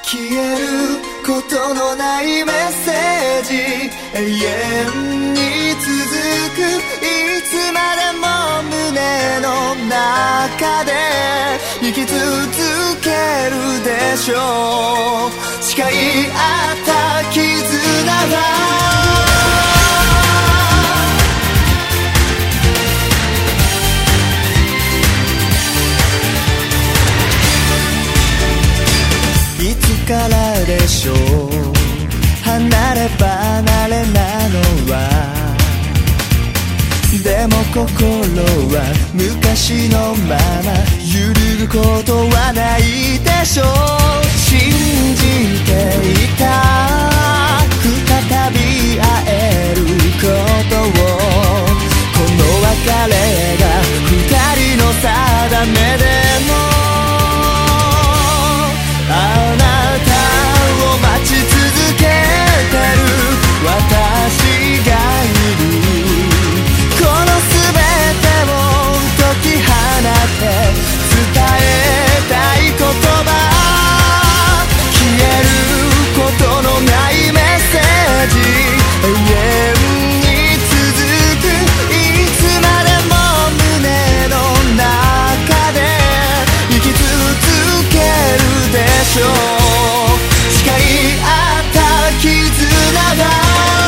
消えることのないメッセージ、永遠に続く、いつまでも胸の中で生き続けるでしょう。誓い合った絆はいつからでしょう、離れ離れなのは。でも心は昔のまま揺れることはないでしょう。信じていた再び会えることを、この別れが二人の定めでも、あなたを待ち続けてる私がいる。この全てを解き放って伝えたい言葉、消えることのないメッセージ、永遠に続く、いつまでも胸の中で生き続けるでしょう。誓い合った絆だ。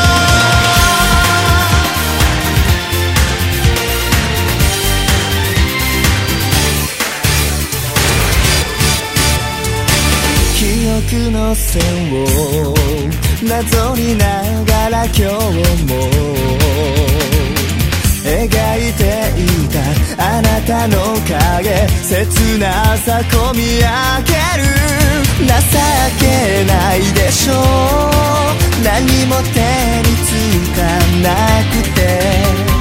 記憶の線を謎にながら今日も描いていたあなたの影、切なさ込み上げる。情けないでしょう、何も手につかなくて。